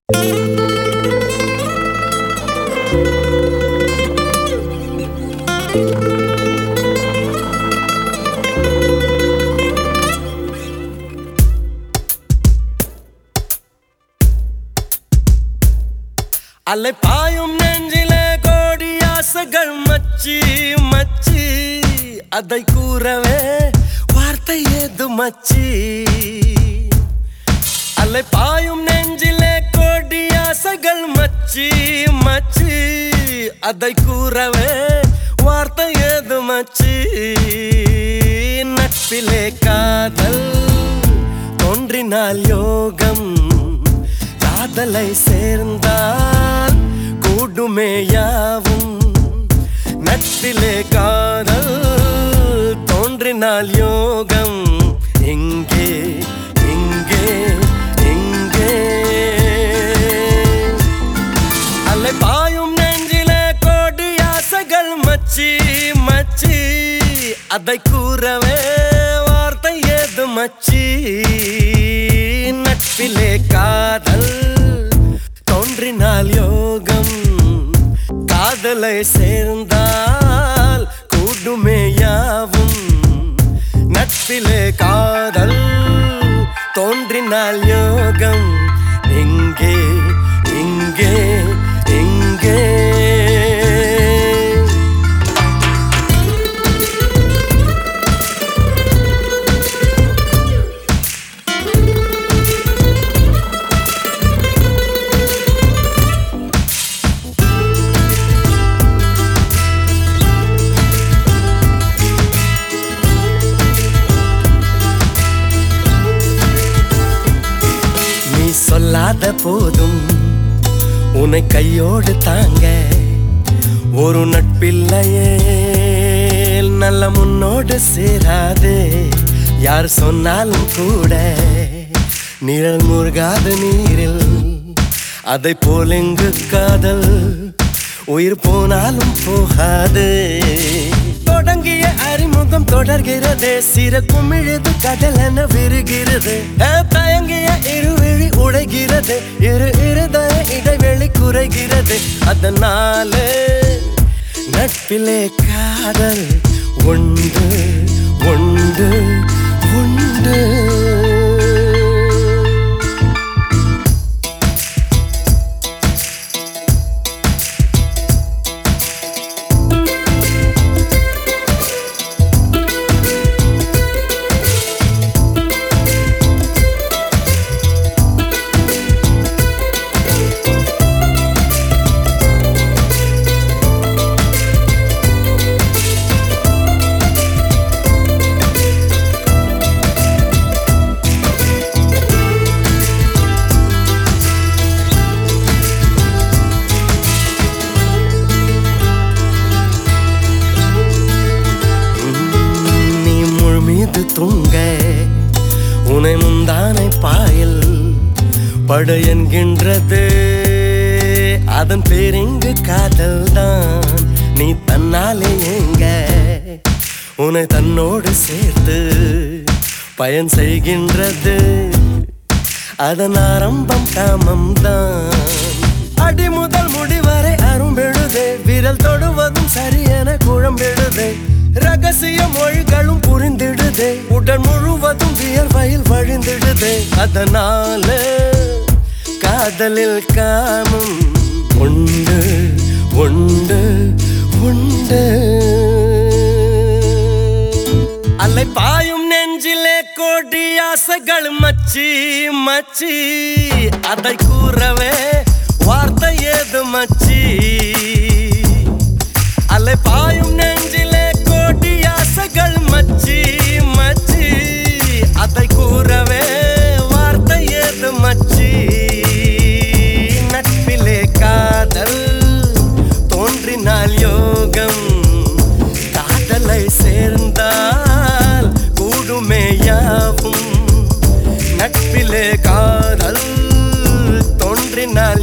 அலை பாயும் நெஞ்சிலே கோடி ஆசைகள் மச்சி மச்சி அதை கூறவே வார்த்தை ஏது மச்சி அலை பாயும் நெஞ்சிலே கோடி ஆசைகள் மச்சி மச்சி அதை கூறவே வார்த்தை ஏது மச்சி நட்பிலே காதல் தோன்றினால் யோகம் காதலை சேர்ந்தால் கூடுமே யாவும் நட்பிலே காதல் தோன்றினால் யோகம் எங்கே எங்கே எங்கே அலை பாயும் நெஞ்சிலே கோடி ஆசைகள் மச்சி மச்சி அதை கூறவே வார்த்தை ஏது மச்சி நட்பிலே காதல் தோன்றினால் யோகம் காதலை சேர்ந்தால் கூடுமே யாவும் நட்பிலே காதல் தோன்றினால் யோகம் எங்கே எங்கே எங்கே சொல்லாத போதும் உன்னை கையோடு தாங்க ஒரு நட்பில்லையே நல்ல முன்னோடு சேராது யார் சொன்னாலும் கூட நிழல் முருகாத நீரில் அதை போல் எங்கு காதல் உயிர் போனாலும் போகாது தொடங்கிய அறிமுகம் தொடர்கிறது சிற குமிழுது கடல் என விருகிறது தயங்கிய இருவிழி உடைகிறது இருதய இடைவெளி குறைகிறது அதனால நட்பிலே காதல் உண்டு உண்டு உண்டு தூங்க உனை முந்தானை பாயில் பட என்கின்றது அதன் பேரிங்கு காதல் தான் நீ தன்னாலே எங்க உன்னை தன்னோடு சேர்த்து பயன் செய்கின்றது அதன் ஆரம்பம் காமம் தான் அடி முதல் முடிவரை அரும்பெழுதே விரல் தொடுவதும் சரியென குழம்பெழுதே ரகசிய மொழிகளும் புரிந்திடுதே உடல் முழுவதும் வியர்வையில் வழிந்திடுதே அதனால காதலில் காமம் உண்டு உண்டு உண்டு அலை பாயும் நெஞ்சிலே கோடி ஆசைகள் மச்சி மச்சி அதை கூறவே வார்த்தை ஏது மச்சி அலை பாயும் நெஞ்சிலே கோடி ஆசைகள் மச்சி மச்சி அதை கூறவே வார்த்தை ஏது மச்சி நட்பிலே காதல் தோன்றினால் யோகம் காதலை சேர்ந்தால் கூடுமே யாவும் நட்பிலே காதல் தோன்றினால்